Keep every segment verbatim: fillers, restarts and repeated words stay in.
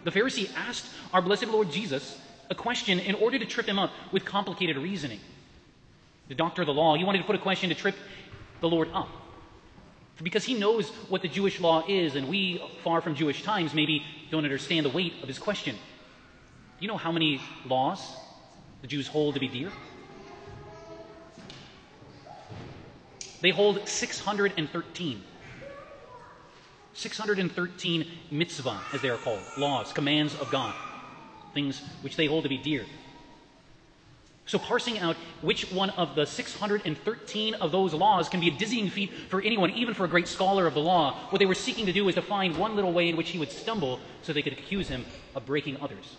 The Pharisee asked our blessed Lord Jesus a question in order to trip him up with complicated reasoning. The doctor of the law, he wanted to put a question to trip the Lord up. Because he knows what the Jewish law is, and we, far from Jewish times, maybe don't understand the weight of his question. Do you know how many laws the Jews hold to be dear? They hold six hundred thirteen. six hundred thirteen mitzvah, as they are called, laws, commands of God, things which they hold to be dear. So parsing out which one of the six hundred thirteen of those laws can be a dizzying feat for anyone, even for a great scholar of the law. What they were seeking to do is to find one little way in which he would stumble so they could accuse him of breaking others.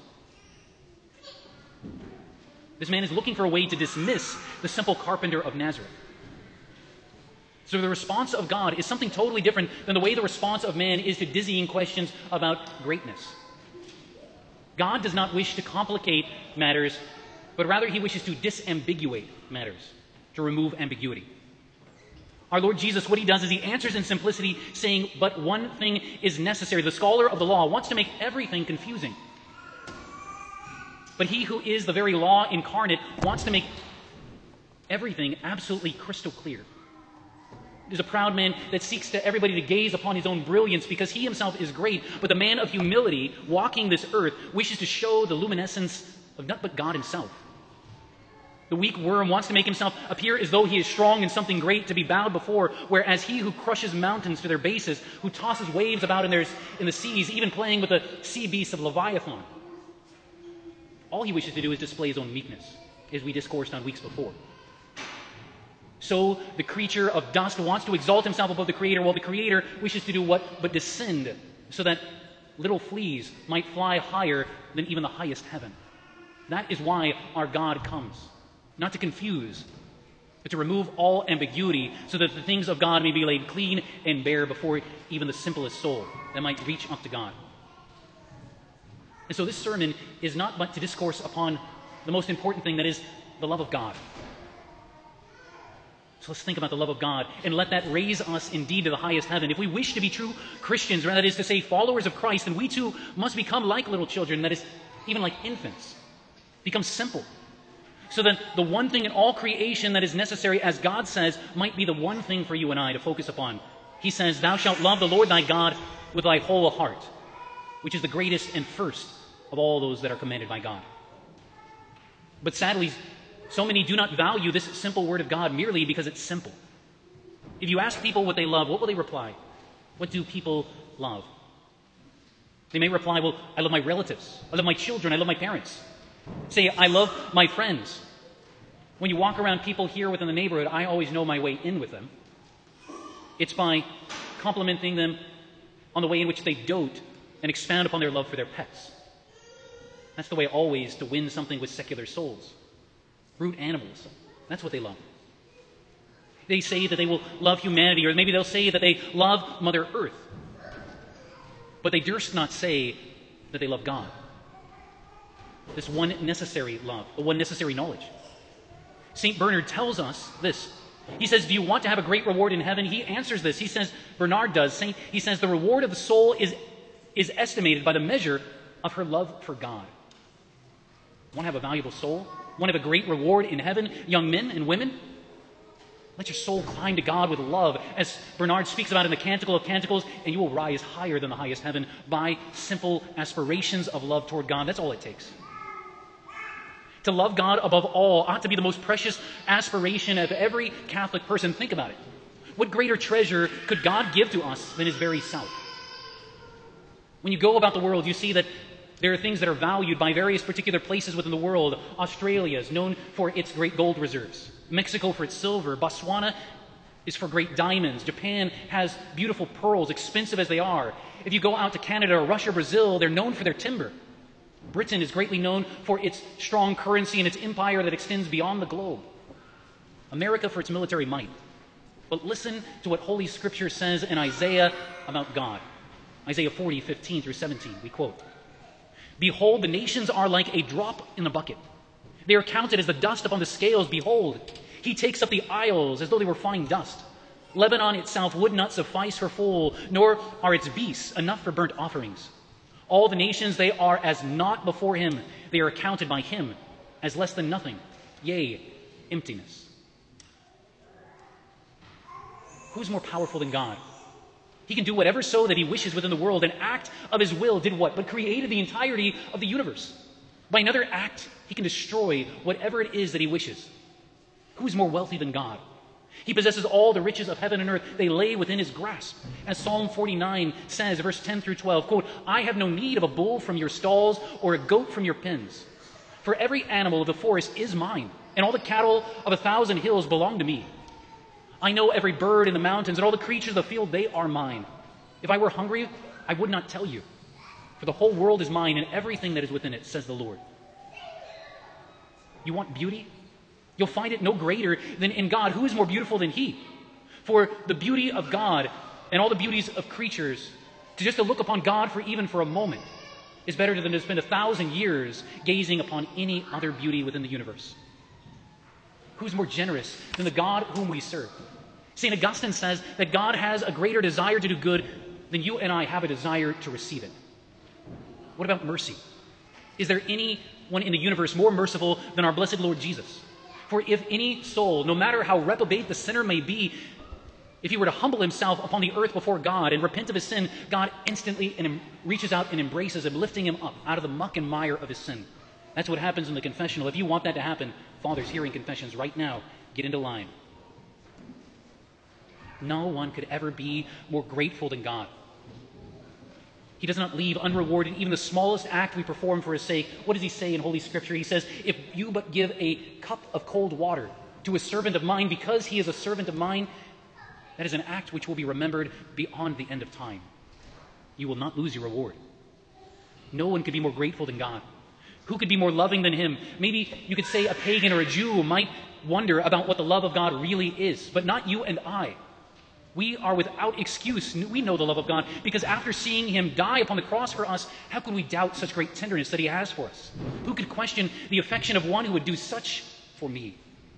This man is looking for a way to dismiss the simple carpenter of Nazareth. So the response of God is something totally different than the way the response of man is to dizzying questions about greatness. God does not wish to complicate matters, but rather he wishes to disambiguate matters, to remove ambiguity. Our Lord Jesus, what he does is he answers in simplicity, saying, but one thing is necessary. The scholar of the law wants to make everything confusing. But he who is the very law incarnate wants to make everything absolutely crystal clear. There's a proud man that seeks to everybody to gaze upon his own brilliance because he himself is great, but the man of humility walking this earth wishes to show the luminescence of none but God himself. The weak worm wants to make himself appear as though he is strong in something great to be bowed before, whereas he who crushes mountains to their bases, who tosses waves about in, their, in the seas, even playing with the sea beasts of Leviathan, all he wishes to do is display his own meekness, as we discoursed on weeks before. So the creature of dust wants to exalt himself above the Creator, while the Creator wishes to do what but descend, so that little fleas might fly higher than even the highest heaven. That is why our God comes, not to confuse, but to remove all ambiguity, so that the things of God may be laid clean and bare before even the simplest soul that might reach up to God. And so this sermon is not but to discourse upon the most important thing, that is the love of God. So let's think about the love of God and let that raise us indeed to the highest heaven. If we wish to be true Christians, or that is to say followers of Christ, then we too must become like little children, that is, even like infants. Become simple. So that the one thing in all creation that is necessary, as God says, might be the one thing for you and I to focus upon. He says, thou shalt love the Lord thy God with thy whole heart, which is the greatest and first of all those that are commanded by God. But sadly, so many do not value this simple word of God merely because it's simple. If you ask people what they love, what will they reply? What do people love? They may reply, well, I love my relatives. I love my children. I love my parents. Say, I love my friends. When you walk around people here within the neighborhood, I always know my way in with them. It's by complimenting them on the way in which they dote and expound upon their love for their pets. That's the way always to win something with secular souls. Brute animals. That's what they love. They say that they will love humanity, or maybe they'll say that they love Mother Earth. But they durst not say that they love God. This one necessary love, the one necessary knowledge. Saint Bernard tells us this. He says, do you want to have a great reward in heaven? He answers this. He says, Bernard does. Saint, he says, the reward of the soul is, is estimated by the measure of her love for God. Want to have a valuable soul? Want to have a great reward in heaven, young men and women? Let your soul climb to God with love, as Bernard speaks about in the Canticle of Canticles, and you will rise higher than the highest heaven by simple aspirations of love toward God. That's all it takes. To love God above all ought to be the most precious aspiration of every Catholic person. Think about it. What greater treasure could God give to us than his very self? When you go about the world, you see that there are things that are valued by various particular places within the world. Australia is known for its great gold reserves. Mexico for its silver. Botswana is for great diamonds. Japan has beautiful pearls, expensive as they are. If you go out to Canada or Russia or Brazil, they're known for their timber. Britain is greatly known for its strong currency and its empire that extends beyond the globe. America for its military might. But listen to what Holy Scripture says in Isaiah about God. Isaiah forty, fifteen through seventeen, we quote. Behold, the nations are like a drop in the bucket. They are counted as the dust upon the scales. Behold, he takes up the isles as though they were fine dust. Lebanon itself would not suffice for full, nor are its beasts enough for burnt offerings. All the nations, they are as naught before him. They are accounted by him as less than nothing, yea, emptiness. Who's more powerful than God? He can do whatever so that he wishes within the world. An act of his will did what? But created the entirety of the universe. By another act, he can destroy whatever it is that he wishes. Who is more wealthy than God? He possesses all the riches of heaven and earth. They lay within his grasp. As Psalm forty-nine says, verse ten through twelve, quote, I have no need of a bull from your stalls or a goat from your pens. For every animal of the forest is mine, and all the cattle of a thousand hills belong to me. I know every bird in the mountains and all the creatures of the field, they are mine. If I were hungry, I would not tell you. For the whole world is mine and everything that is within it, says the Lord. You want beauty? You'll find it no greater than in God. Who is more beautiful than he? For the beauty of God and all the beauties of creatures, to just to look upon God for even for a moment, is better than to spend a thousand years gazing upon any other beauty within the universe. Who's more generous than the God whom we serve? Saint Augustine says that God has a greater desire to do good than you and I have a desire to receive it. What about mercy? Is there anyone in the universe more merciful than our blessed Lord Jesus? For if any soul, no matter how reprobate the sinner may be, if he were to humble himself upon the earth before God and repent of his sin, God instantly and reaches out and embraces him, lifting him up out of the muck and mire of his sin. That's what happens in the confessional. If you want that to happen, fathers hearing confessions right now, get into line. No one could ever be more grateful than God. He does not leave unrewarded even the smallest act we perform for his sake. What does he say in Holy Scripture? He says, if you but give a cup of cold water to a servant of mine because he is a servant of mine, that is an act which will be remembered beyond the end of time. You will not lose your reward. No one could be more grateful than God. Who could be more loving than him? Maybe you could say a pagan or a Jew might wonder about what the love of God really is, but not you and I. We are without excuse. We know the love of God because after seeing him die upon the cross for us, how could we doubt such great tenderness that he has for us? Who could question the affection of one who would do such for me?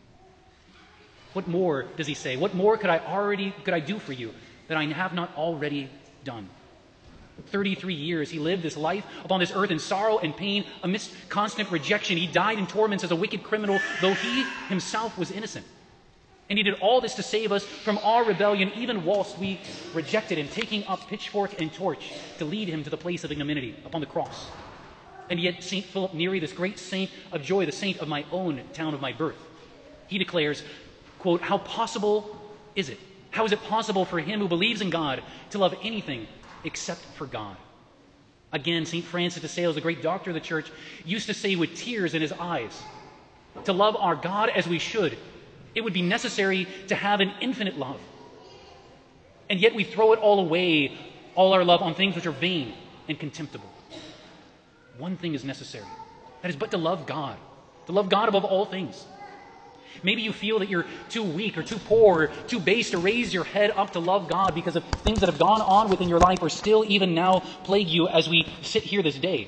What more does he say? What more could I already could I do for you that I have not already done? thirty-three years he lived this life upon this earth in sorrow and pain amidst constant rejection. He died in torments as a wicked criminal, though he himself was innocent. And he did all this to save us from our rebellion, even whilst we rejected him, taking up pitchfork and torch to lead him to the place of ignominy upon the cross. And yet Saint Philip Neri, this great saint of joy, the saint of my own town of my birth, he declares, quote, how possible is it? How is it possible for him who believes in God to love anything except for God? Again, Saint Francis de Sales, the great doctor of the church, used to say with tears in his eyes, to love our God as we should, it would be necessary to have an infinite love. And yet we throw it all away, all our love, on things which are vain and contemptible. One thing is necessary. That is but to love God. To love God above all things. Maybe you feel that you're too weak or too poor or too base to raise your head up to love God because of things that have gone on within your life or still even now plague you as we sit here this day.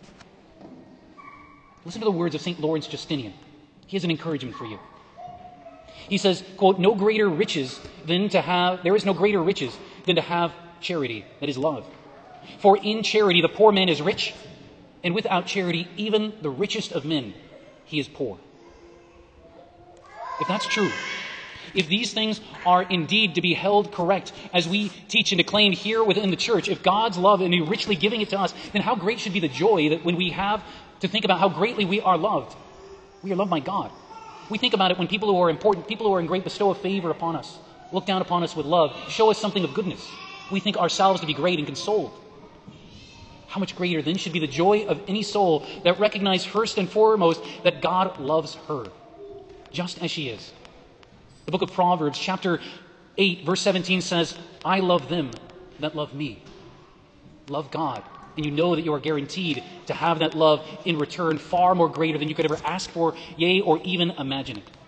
Listen to the words of Saint Lawrence Justinian. He has an encouragement for you. He says, quote, no greater riches than to have, there is no greater riches than to have charity, that is love. For in charity the poor man is rich, and without charity even the richest of men, he is poor. If that's true, if these things are indeed to be held correct as we teach and declaim here within the church, if God's love and He richly giving it to us, then how great should be the joy that when we have to think about how greatly we are loved. We are loved by God. We think about it when people who are important, people who are in great bestow of favor upon us, look down upon us with love, show us something of goodness. We think ourselves to be great and consoled. How much greater then should be the joy of any soul that recognizes first and foremost that God loves her, just as she is. The book of Proverbs, chapter eight, verse seventeen says, I love them that love me. Love God. And you know that you are guaranteed to have that love in return far more greater than you could ever ask for, yea, or even imagine it.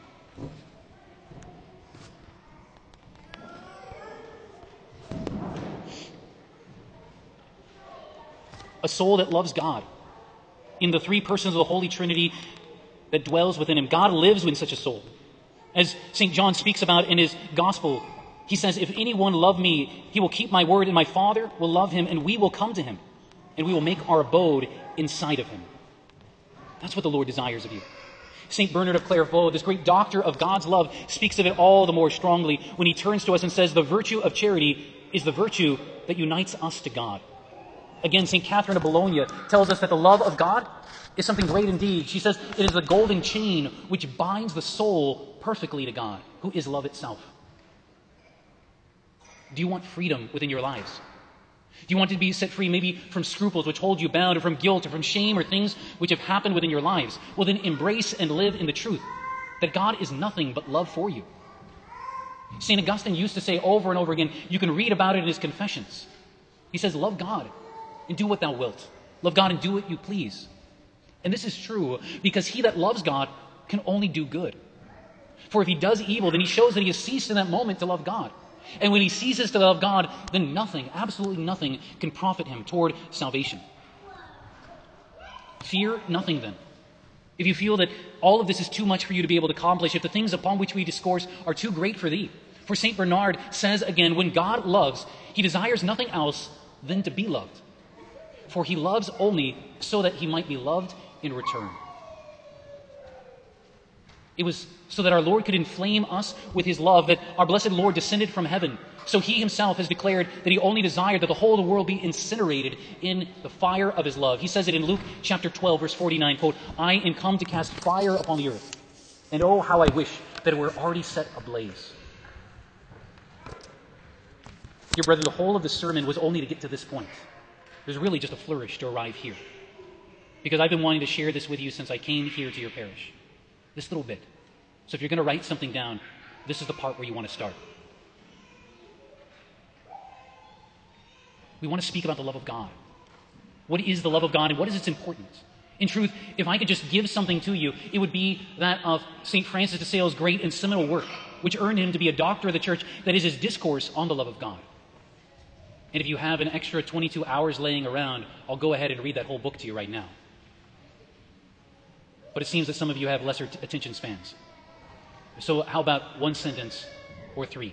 A soul that loves God in the three persons of the Holy Trinity that dwells within him. God lives in such a soul. As Saint John speaks about in his gospel, he says, if anyone love me, he will keep my word, and my Father will love him, and we will come to him and we will make our abode inside of him. That's what the Lord desires of you. Saint Bernard of Clairvaux, this great doctor of God's love, speaks of it all the more strongly when he turns to us and says, the virtue of charity is the virtue that unites us to God. Again, Saint Catherine of Bologna tells us that the love of God is something great indeed. She says it is the golden chain which binds the soul perfectly to God, who is love itself. Do you want freedom within your lives? Do you want to be set free maybe from scruples which hold you bound, or from guilt, or from shame, or things which have happened within your lives? Well, then embrace and live in the truth that God is nothing but love for you. Saint Augustine used to say over and over again, you can read about it in his Confessions. He says, love God and do what thou wilt. Love God and do what you please. And this is true because he that loves God can only do good. For if he does evil, then he shows that he has ceased in that moment to love God. And when he ceases to love God, then nothing, absolutely nothing, can profit him toward salvation. Fear nothing then. If you feel that all of this is too much for you to be able to accomplish, if the things upon which we discourse are too great for thee. For Saint Bernard says again, when God loves, he desires nothing else than to be loved. For he loves only so that he might be loved in return. It was so that our Lord could inflame us with his love that our blessed Lord descended from heaven. So he himself has declared that he only desired that the whole of the world be incinerated in the fire of his love. He says it in Luke chapter twelve, verse forty-nine, quote, I am come to cast fire upon the earth, and oh, how I wish that it were already set ablaze. Dear brother, the whole of the sermon was only to get to this point. There's really just a flourish to arrive here. Because I've been wanting to share this with you since I came here to your parish. This little bit. So if you're going to write something down, this is the part where you want to start. We want to speak about the love of God. What is the love of God and what is its importance? In truth, if I could just give something to you, it would be that of Saint Francis de Sales' great and seminal work, which earned him to be a doctor of the Church, that is his discourse on the love of God. And if you have an extra twenty-two hours laying around, I'll go ahead and read that whole book to you right now. But it seems that some of you have lesser t- attention spans. So how about one sentence or three?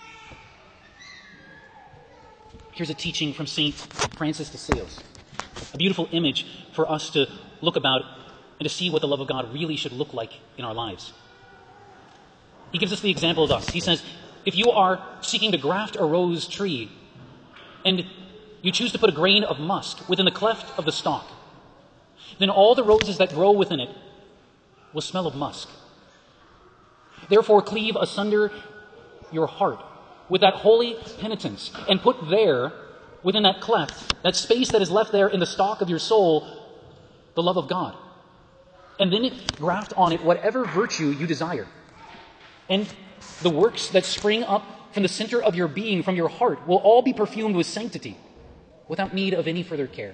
Here's a teaching from Saint Francis de Sales. A beautiful image for us to look about and to see what the love of God really should look like in our lives. He gives us the example of us. He says, if you are seeking to graft a rose tree and you choose to put a grain of musk within the cleft of the stalk, then all the roses that grow within it will smell of musk. Therefore, cleave asunder your heart with that holy penitence and put there, within that cleft, that space that is left there in the stalk of your soul, the love of God. And then graft on it whatever virtue you desire. And the works that spring up from the center of your being, from your heart, will all be perfumed with sanctity, without need of any further care.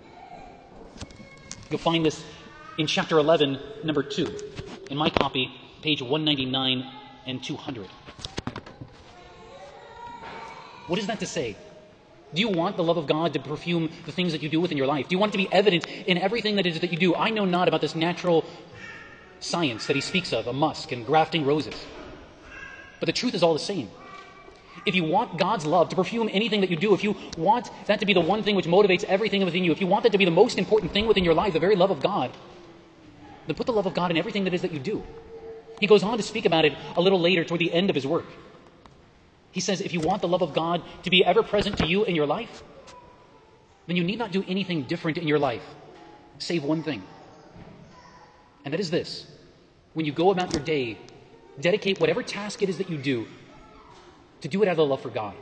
You'll find this in chapter eleven, number two. In my copy, page one ninety-nine and two hundred. What is that to say? Do you want the love of God to perfume the things that you do within your life? Do you want it to be evident in everything that it is that you do? I know not about this natural science that he speaks of, a musk and grafting roses. But the truth is all the same. If you want God's love to perfume anything that you do, if you want that to be the one thing which motivates everything within you, if you want that to be the most important thing within your life, the very love of God, then put the love of God in everything that is that you do. He goes on to speak about it a little later toward the end of his work. He says, if you want the love of God to be ever present to you in your life, then you need not do anything different in your life, save one thing. And that is this. When you go about your day, dedicate whatever task it is that you do to do it out of the love for God.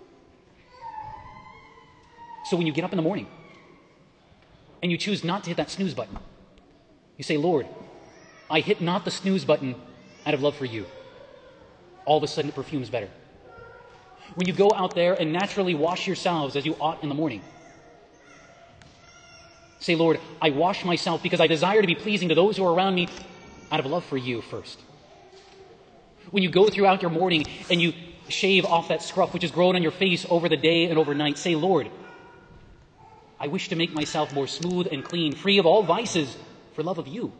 So when you get up in the morning and you choose not to hit that snooze button, you say, Lord, I hit not the snooze button out of love for you. All of a sudden it perfumes better. When you go out there and naturally wash yourselves as you ought in the morning, say, Lord, I wash myself because I desire to be pleasing to those who are around me out of love for you first. When you go throughout your morning and you shave off that scruff which has grown on your face over the day and overnight, say, Lord, I wish to make myself more smooth and clean, free of all vices, for love of you.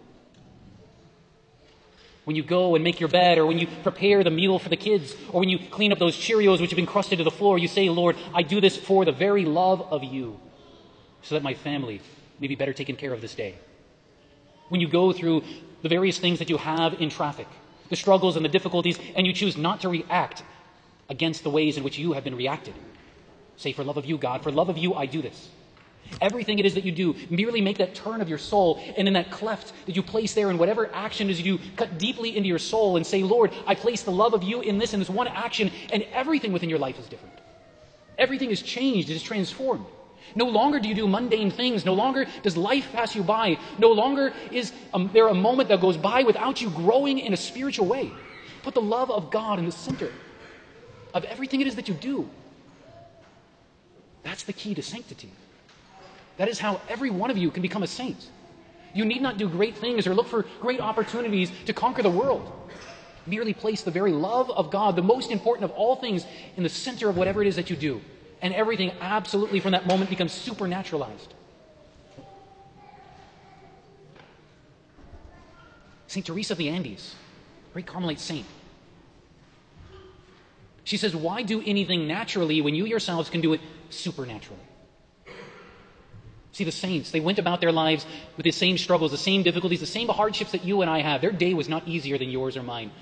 When you go and make your bed, or when you prepare the meal for the kids, or when you clean up those Cheerios which have been crusted to the floor, you say, Lord, I do this for the very love of you. so that my family may be better taken care of this day. When you go through the various things that you have in traffic, the struggles and the difficulties, and you choose not to react against the ways in which you have been reacted. Say, for love of you, God, for love of you, I do this. Everything it is that you do, merely make that turn of your soul, and in that cleft that you place there in whatever action is you do, cut deeply into your soul and say, Lord, I place the love of you in this, in this one action, and everything within your life is different. Everything is changed, it is transformed. No longer do you do mundane things. No longer does life pass you by. No longer is um, there a moment that goes by without you growing in a spiritual way. Put the love of God in the center of everything it is that you do. That's the key to sanctity. That is how every one of you can become a saint. You need not do great things or look for great opportunities to conquer the world. Merely place the very love of God, the most important of all things, in the center of whatever it is that you do. And everything absolutely from that moment becomes supernaturalized. Saint Teresa of the Andes, great Carmelite saint. She says, why do anything naturally when you yourselves can do it supernaturally? See, the saints, they went about their lives with the same struggles, the same difficulties, the same hardships that you and I have. Their day was not easier than yours or mine.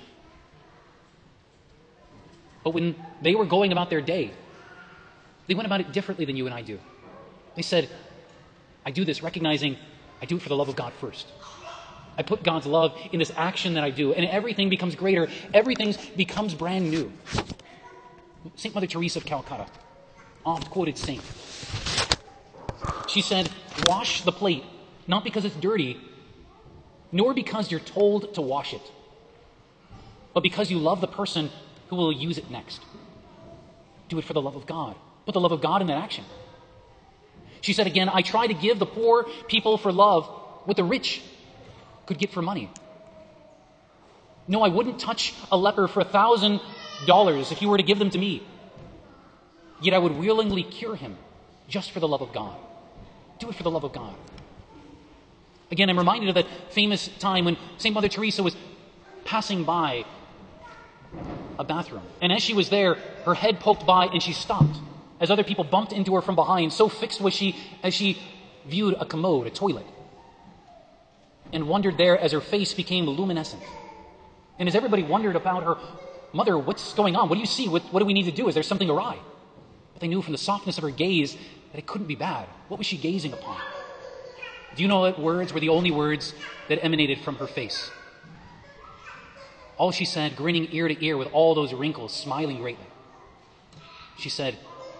But when they were going about their day, they went about it differently than you and I do. They said, I do this recognizing I do it for the love of God first. I put God's love in this action that I do, and everything becomes greater. Everything becomes brand new. Saint Mother Teresa of Calcutta, oft-quoted saint. She said, wash the plate, not because it's dirty, nor because you're told to wash it, but because you love the person who will use it next. Do it for the love of God. Put the love of God in that action. She said again, I try to give the poor people for love what the rich could get for money. No, I wouldn't touch a leper for a thousand dollars if you were to give them to me. Yet I would willingly cure him just for the love of God. Do it for the love of God. Again, I'm reminded of that famous time when Saint Mother Teresa was passing by a bathroom. And as she was there, her head poked by and she stopped as other people bumped into her from behind. So fixed was she as she viewed a commode, a toilet, and wondered there as her face became luminescent. And as everybody wondered about her, Mother, what's going on? What do you see? What, what do we need to do? Is there something awry? But they knew from the softness of her gaze that it couldn't be bad. What was she gazing upon? Do you know what words were the only words that emanated from her face? All she said, grinning ear to ear with all those wrinkles, smiling greatly. She said,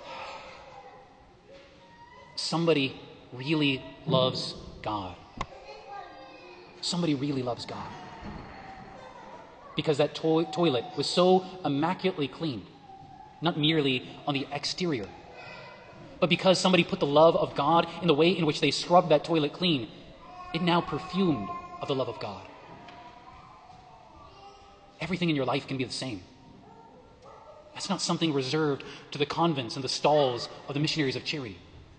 somebody really loves God. Somebody really loves God. Because that to- toilet was so immaculately cleaned, not merely on the exterior, but because somebody put the love of God in the way in which they scrubbed that toilet clean, it now perfumed of the love of God. Everything in your life can be the same. That's not something reserved to the convents and the stalls of the missionaries of charity.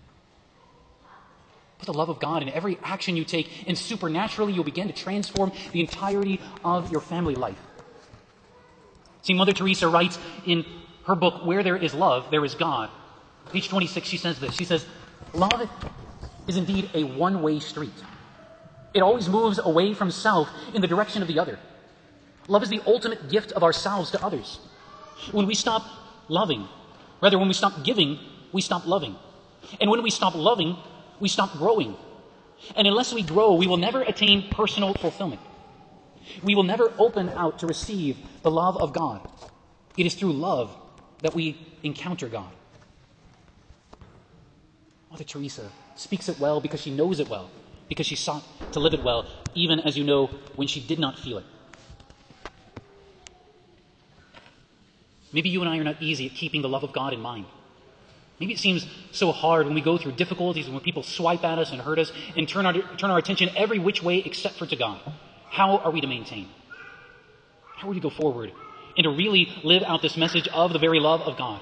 Put the love of God in every action you take, and supernaturally you'll begin to transform the entirety of your family life. See, Mother Teresa writes in her book, Where There Is Love, There Is God. Page twenty-six, she says this. She says, love is indeed a one-way street. It always moves away from self in the direction of the other. Love is the ultimate gift of ourselves to others. When we stop loving, rather when we stop giving, we stop loving. And when we stop loving, we stop growing. And unless we grow, we will never attain personal fulfillment. We will never open out to receive the love of God. It is through love that we encounter God. Mother Teresa speaks it well because she knows it well, because she sought to live it well, even as you know, when she did not feel it. Maybe you and I are not easy at keeping the love of God in mind. Maybe it seems so hard when we go through difficulties and when people swipe at us and hurt us and turn our, turn our attention every which way except for to God. How are we to maintain? How are we to go forward and to really live out this message of the very love of God?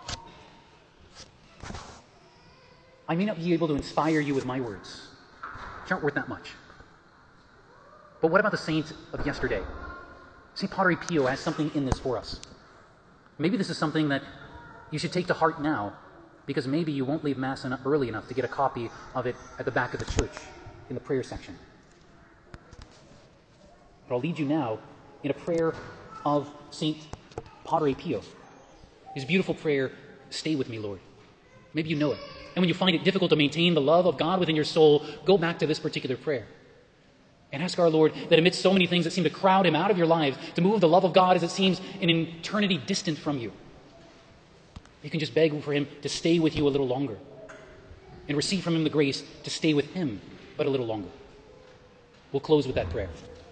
I may not be able to inspire you with my words, which aren't worth that much. But what about the saints of yesterday? Saint Padre Pio has something in this for us. Maybe this is something that you should take to heart now because maybe you won't leave Mass enough, early enough to get a copy of it at the back of the church in the prayer section. But I'll lead you now in a prayer of Saint Padre Pio. His beautiful prayer, "Stay with me, Lord." Maybe you know it. And when you find it difficult to maintain the love of God within your soul, go back to this particular prayer. And ask our Lord that amidst so many things that seem to crowd him out of your lives, to move the love of God as it seems an eternity distant from you, you can just beg for him to stay with you a little longer and receive from him the grace to stay with him but a little longer. We'll close with that prayer.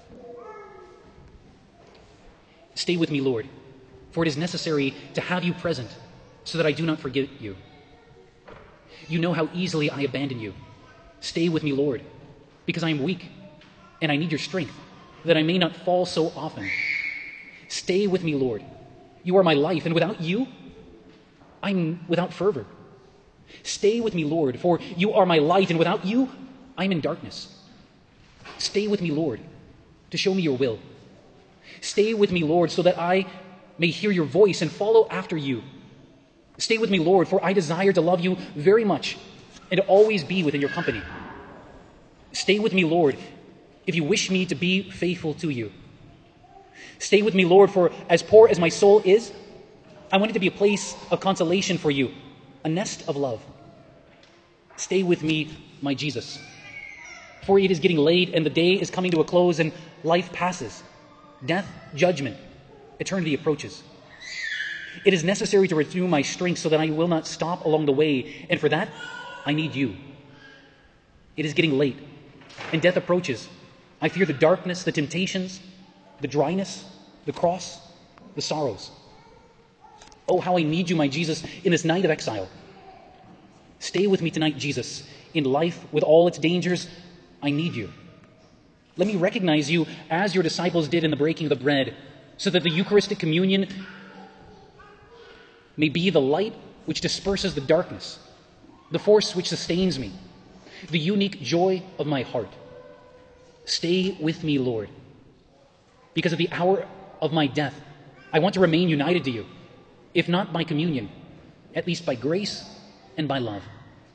Stay with me, Lord, for it is necessary to have you present so that I do not forget you. You know how easily I abandon you. Stay with me, Lord, because I am weak and I need your strength, that I may not fall so often. Stay with me, Lord. You are my life, and without you, I'm without fervor. Stay with me, Lord, for you are my light, and without you, I'm in darkness. Stay with me, Lord, to show me your will. Stay with me, Lord, so that I may hear your voice and follow after you. Stay with me, Lord, for I desire to love you very much and to always be within your company. Stay with me, Lord, if you wish me to be faithful to you. Stay with me, Lord, for as poor as my soul is, I want it to be a place of consolation for you, a nest of love. Stay with me, my Jesus, for it is getting late and the day is coming to a close and life passes. Death, judgment, eternity approaches. It is necessary to renew my strength so that I will not stop along the way, and for that, I need you. It is getting late, and death approaches. I fear the darkness, the temptations, the dryness, the cross, the sorrows. Oh, how I need you, my Jesus, in this night of exile. Stay with me tonight, Jesus. In life, with all its dangers, I need you. Let me recognize you as your disciples did in the breaking of the bread, so that the Eucharistic communion may be the light which disperses the darkness, the force which sustains me, the unique joy of my heart. Stay with me, Lord, because at the hour of my death, I want to remain united to you, if not by communion, at least by grace and by love.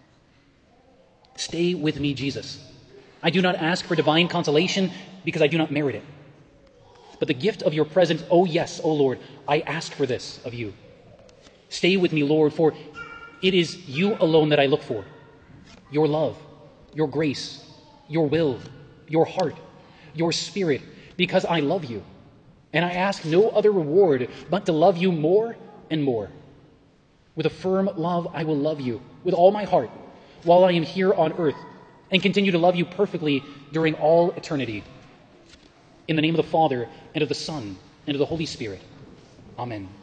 Stay with me, Jesus. I do not ask for divine consolation because I do not merit it. But the gift of your presence, oh yes, oh Lord, I ask for this of you. Stay with me, Lord, for it is you alone that I look for. Your love, your grace, your will, your heart, your spirit, because I love you. And I ask no other reward but to love you more and more. With a firm love, I will love you with all my heart while I am here on earth, and continue to love you perfectly during all eternity. In the name of the Father, and of the Son, and of the Holy Spirit. Amen.